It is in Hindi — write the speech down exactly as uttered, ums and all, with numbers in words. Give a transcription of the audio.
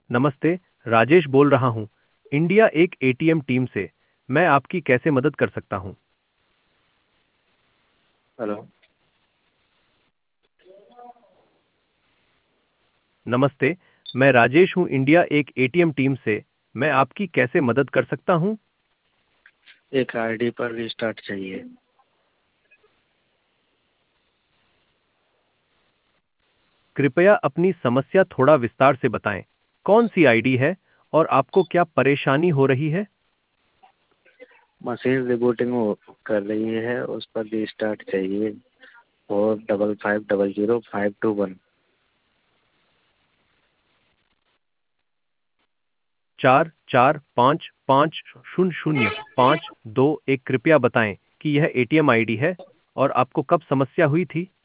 नमस्ते, राजेश बोल रहा हूँ। इंडिया एक एटीएम टीम से। मैं आपकी कैसे मदद कर सकता हूँ? हेलो। नमस्ते, मैं राजेश हूँ इंडिया एक एटीएम टीम से। मैं आपकी कैसे मदद कर सकता हूँ? एक आईडी पर रिस्टार्ट चाहिए। कृपया अपनी समस्या थोड़ा विस्तार से बताएं। कौन सी आईडी है और आपको क्या परेशानी हो रही है? मशीन रिबूटिंग हो- कर रही है, उस पर रिस्टार्ट चाहिए। Four double five double zero five two one. चार चार पाँच पाँच शून्य शून्य पाँच दो एक। कृपया बताएं कि यह एटीएम आईडी है और आपको कब समस्या हुई थी?